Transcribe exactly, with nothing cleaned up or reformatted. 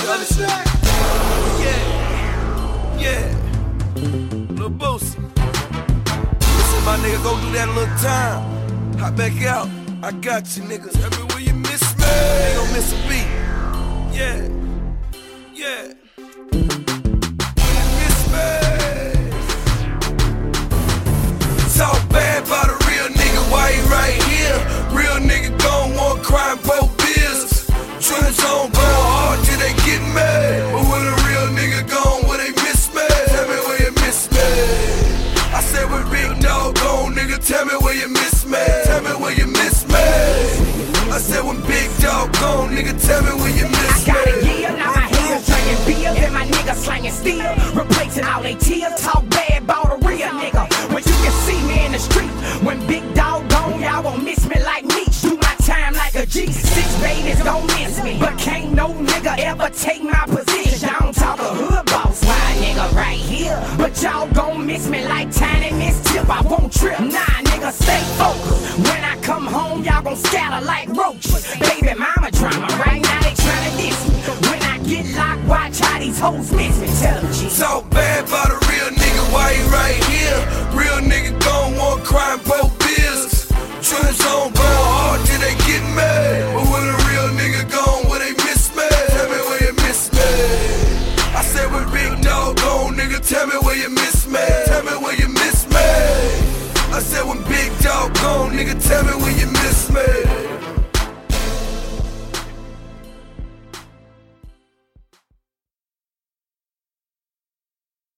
Y'all listen. Yeah, yeah. Lil Boosie. Listen, my nigga, go do that little time. Hop back out. I got you, niggas. Tell me where you miss me. Ain't gon' miss a beat. Yeah, yeah. Where you miss me? Talk bad about a real nigga, why he right here? Real nigga gon' want crime, both bills. Troops on go hard till they get mad. But when a real nigga gone, where they miss me? Tell me where you miss me. I said when Big Dog gone, nigga, tell me where you miss me. Tell me where you miss me. I said when Big Dog gone, nigga, tell me where you miss me. I got a year, now my haters drinking beer, and my niggas slanging steel, replacing all they tears. Talk bad about a real nigga. When you can see me in the street, when Big Dog gone, y'all won't miss me like me. Do my time like a G. Six babies don't miss me, but can't no nigga ever take my position. I don't talk a hood boss, why nigga right here, but y'all gon' miss me like Tiny Miss Tip. I won't trip, nah nigga, stay focused. When I come home, y'all gon' scatter like roaches. Baby mama drama, right now they tryna diss me. When I get locked, watch how these hoes miss me. Tell them G. Talk bad about a real nigga, why he right here? Real nigga gon' want crime, both